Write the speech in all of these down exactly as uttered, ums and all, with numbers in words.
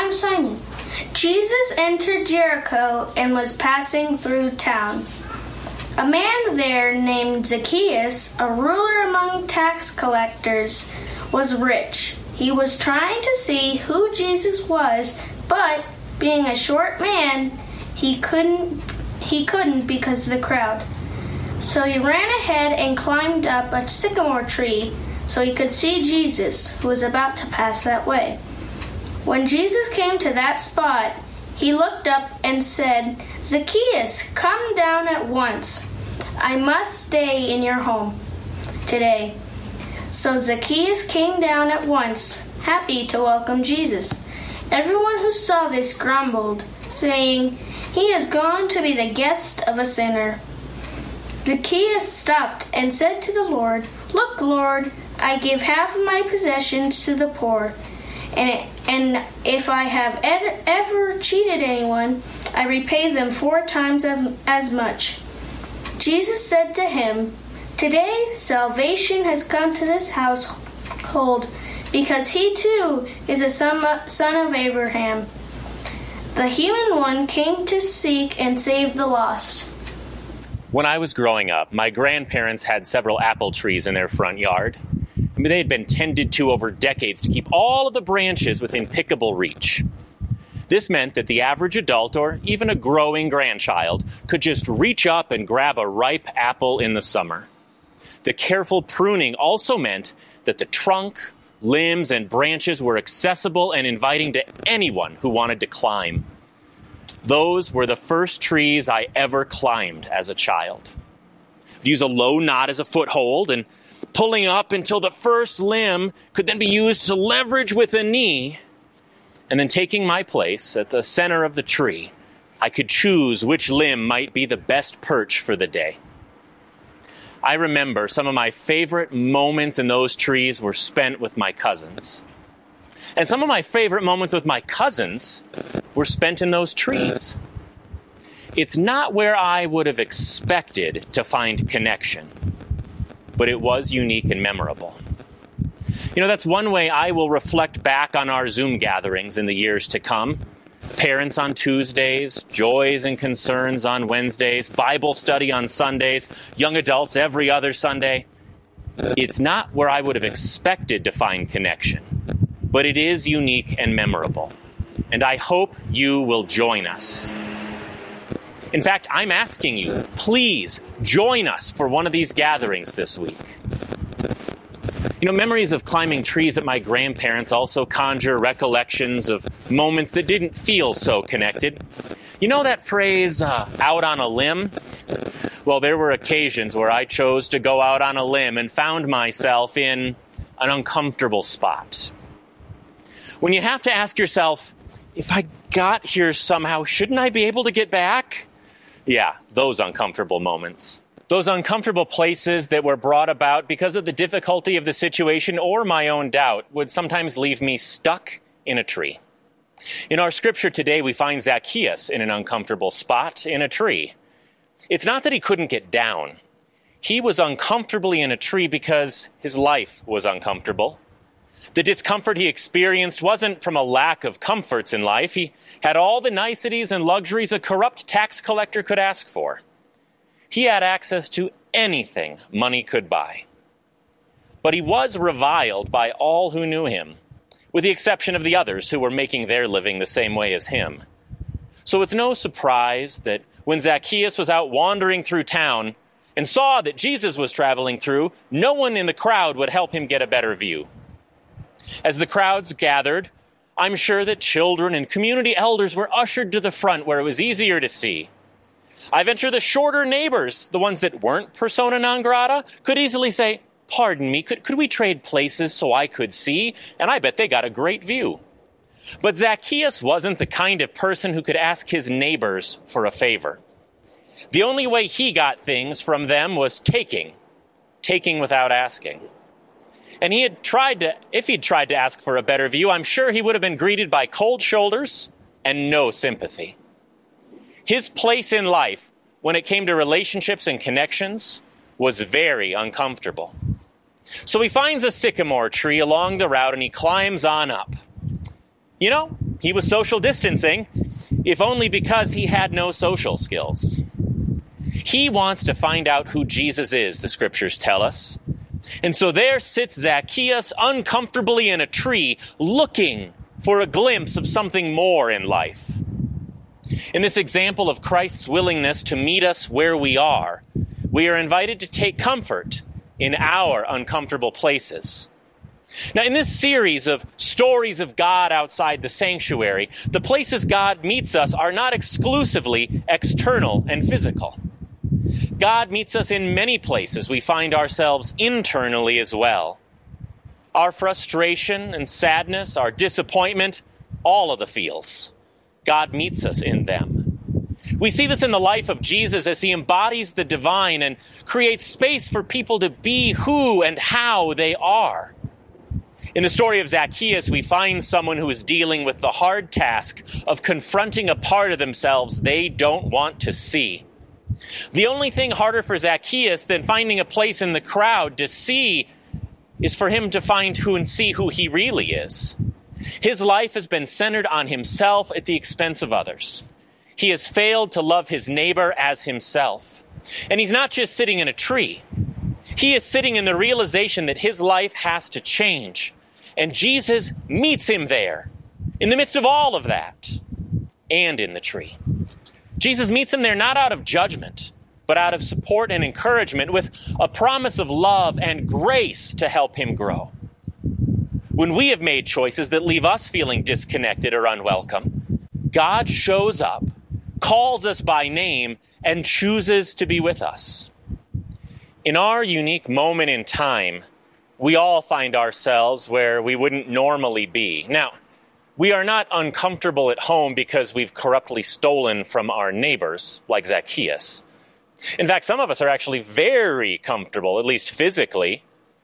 I'm Simon. Jesus entered Jericho and was passing through town. A man there named Zacchaeus, a ruler among tax collectors, was rich. He was trying to see who Jesus was, but being a short man, he couldn't he couldn't because of the crowd. So he ran ahead and climbed up a sycamore tree so he could see Jesus, who was about to pass that way. When Jesus came to that spot, he looked up and said, "Zacchaeus, come down at once. I must stay in your home today." So Zacchaeus came down at once, happy to welcome Jesus. Everyone who saw this grumbled, saying, "He has gone to be the guest of a sinner." Zacchaeus stopped and said to the Lord, "Look, Lord, I give half of my possessions to the poor, and it, and if I have ed- ever cheated anyone, I repay them four times as much." Jesus said to him, "Today salvation has come to this household, because he too is a son of Abraham. The human one came to seek and save the lost." When I was growing up, my grandparents had several apple trees in their front yard. I mean, they had been tended to over decades to keep all of the branches within pickable reach. This meant that the average adult, or even a growing grandchild, could just reach up and grab a ripe apple in the summer. The careful pruning also meant that the trunk, limbs, and branches were accessible and inviting to anyone who wanted to climb. Those were the first trees I ever climbed as a child. I'd use a low knot as a foothold, and pulling up until the first limb could then be used to leverage with a knee. And then taking my place at the center of the tree, I could choose which limb might be the best perch for the day. I remember some of my favorite moments in those trees were spent with my cousins. And some of my favorite moments with my cousins were spent in those trees. It's not where I would have expected to find connection, but it was unique and memorable. You know, that's one way I will reflect back on our Zoom gatherings in the years to come. Parents on Tuesdays, joys and concerns on Wednesdays, Bible study on Sundays, young adults every other Sunday. It's not where I would have expected to find connection, but it is unique and memorable. And I hope you will join us. In fact, I'm asking you, please join us for one of these gatherings this week. You know, memories of climbing trees at my grandparents' also conjure recollections of moments that didn't feel so connected. You know that phrase, uh, out on a limb? Well, there were occasions where I chose to go out on a limb and found myself in an uncomfortable spot. When you have to ask yourself, if I got here somehow, shouldn't I be able to get back? Yeah, those uncomfortable moments. Those uncomfortable places that were brought about because of the difficulty of the situation or my own doubt would sometimes leave me stuck in a tree. In our scripture today, we find Zacchaeus in an uncomfortable spot in a tree. It's not that he couldn't get down. He was uncomfortably in a tree because his life was uncomfortable. The discomfort he experienced wasn't from a lack of comforts in life. He had all the niceties and luxuries a corrupt tax collector could ask for. He had access to anything money could buy. But he was reviled by all who knew him, with the exception of the others who were making their living the same way as him. So it's no surprise that when Zacchaeus was out wandering through town and saw that Jesus was traveling through, no one in the crowd would help him get a better view. As the crowds gathered, I'm sure that children and community elders were ushered to the front where it was easier to see. I venture the shorter neighbors, the ones that weren't persona non grata, could easily say, "Pardon me, could, could we trade places so I could see?" And I bet they got a great view. But Zacchaeus wasn't the kind of person who could ask his neighbors for a favor. The only way he got things from them was taking, taking without asking. And he had tried to, if he'd tried to ask for a better view, I'm sure he would have been greeted by cold shoulders and no sympathy. His place in life, when it came to relationships and connections, was very uncomfortable. So he finds a sycamore tree along the route and he climbs on up. You know, He was social distancing, if only because he had no social skills. He wants to find out who Jesus is, the scriptures tell us. And so there sits Zacchaeus uncomfortably in a tree, looking for a glimpse of something more in life. In this example of Christ's willingness to meet us where we are, we are invited to take comfort in our uncomfortable places. Now, in this series of stories of God outside the sanctuary, the places God meets us are not exclusively external and physical. God meets us in many places. We find ourselves internally as well. Our frustration and sadness, our disappointment, all of the feels. God meets us in them. We see this in the life of Jesus as he embodies the divine and creates space for people to be who and how they are. In the story of Zacchaeus, we find someone who is dealing with the hard task of confronting a part of themselves they don't want to see. The only thing harder for Zacchaeus than finding a place in the crowd to see is for him to find who and see who he really is. His life has been centered on himself at the expense of others. He has failed to love his neighbor as himself. And he's not just sitting in a tree. He is sitting in the realization that his life has to change. And Jesus meets him there, in the midst of all of that, and in the tree. Jesus meets him there not out of judgment, but out of support and encouragement, with a promise of love and grace to help him grow. When we have made choices that leave us feeling disconnected or unwelcome, God shows up, calls us by name, and chooses to be with us. In our unique moment in time, we all find ourselves where we wouldn't normally be. Now, we are not uncomfortable at home because we've corruptly stolen from our neighbors, like Zacchaeus. In fact, some of us are actually very comfortable, at least physically.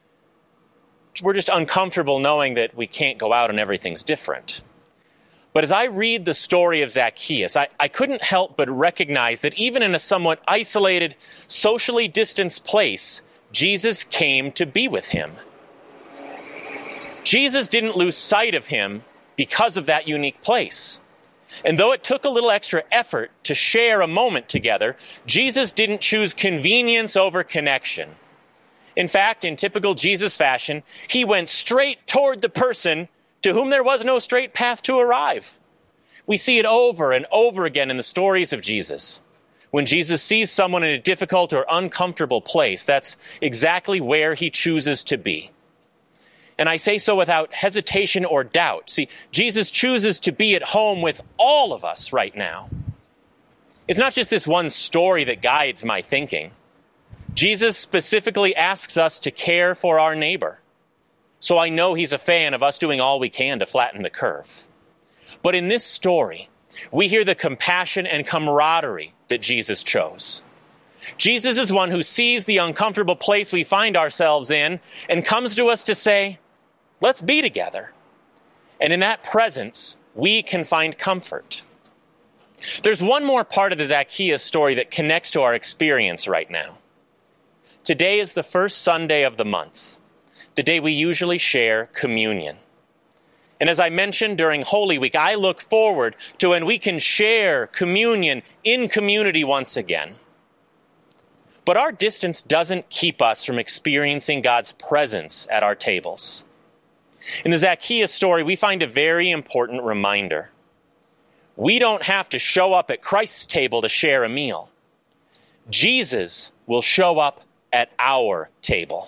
We're just uncomfortable knowing that we can't go out and everything's different. But as I read the story of Zacchaeus, I, I couldn't help but recognize that even in a somewhat isolated, socially distanced place, Jesus came to be with him. Jesus didn't lose sight of him because of that unique place. And though it took a little extra effort to share a moment together, Jesus didn't choose convenience over connection. In fact, in typical Jesus fashion, he went straight toward the person to whom there was no straight path to arrive. We see it over and over again in the stories of Jesus. When Jesus sees someone in a difficult or uncomfortable place, that's exactly where he chooses to be. And I say so without hesitation or doubt. See, Jesus chooses to be at home with all of us right now. It's not just this one story that guides my thinking. Jesus specifically asks us to care for our neighbor. So I know he's a fan of us doing all we can to flatten the curve. But in this story, we hear the compassion and camaraderie that Jesus chose. Jesus is one who sees the uncomfortable place we find ourselves in and comes to us to say, let's be together. And in that presence, we can find comfort. There's one more part of the Zacchaeus story that connects to our experience right now. Today is the first Sunday of the month, the day we usually share communion. And as I mentioned during Holy Week, I look forward to when we can share communion in community once again. But our distance doesn't keep us from experiencing God's presence at our tables. In the Zacchaeus story, we find a very important reminder. We don't have to show up at Christ's table to share a meal. Jesus will show up at our table.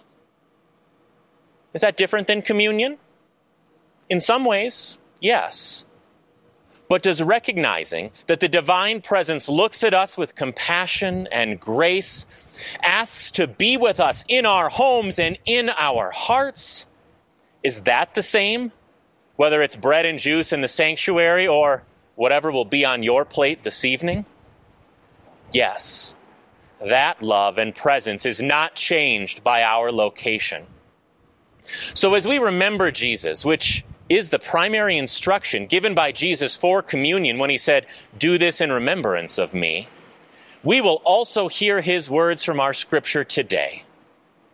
Is that different than communion? In some ways, yes. But does recognizing that the divine presence looks at us with compassion and grace, asks to be with us in our homes and in our hearts, is that the same? Whether it's bread and juice in the sanctuary or whatever will be on your plate this evening? Yes. That love and presence is not changed by our location. So as we remember Jesus, which is the primary instruction given by Jesus for communion when he said, "Do this in remembrance of me," we will also hear his words from our scripture today.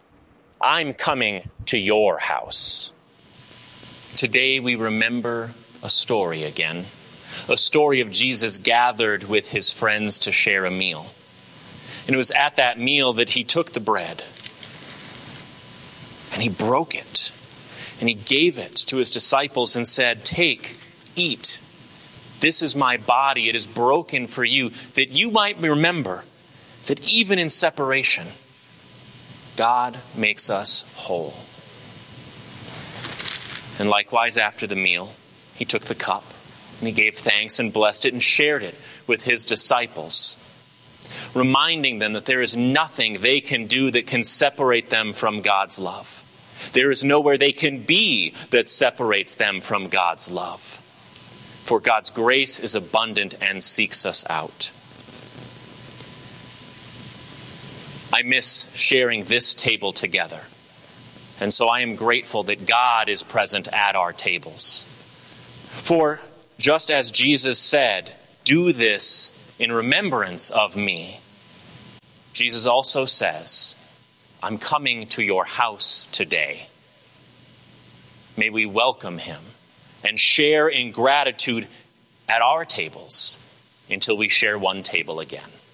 I'm coming to your house. Today we remember a story again. A story of Jesus gathered with his friends to share a meal. And it was at that meal that he took the bread and he broke it and he gave it to his disciples and said, "Take, eat. This is my body. It is broken for you, that you might remember that even in separation, God makes us whole." And likewise, after the meal, he took the cup and he gave thanks and blessed it and shared it with his disciples, reminding them that there is nothing they can do that can separate them from God's love. There is nowhere they can be that separates them from God's love. For God's grace is abundant and seeks us out. I miss sharing this table together. And so I am grateful that God is present at our tables. For just as Jesus said, "Do this in remembrance of me," Jesus also says, "I'm coming to your house today." May we welcome him and share in gratitude at our tables until we share one table again.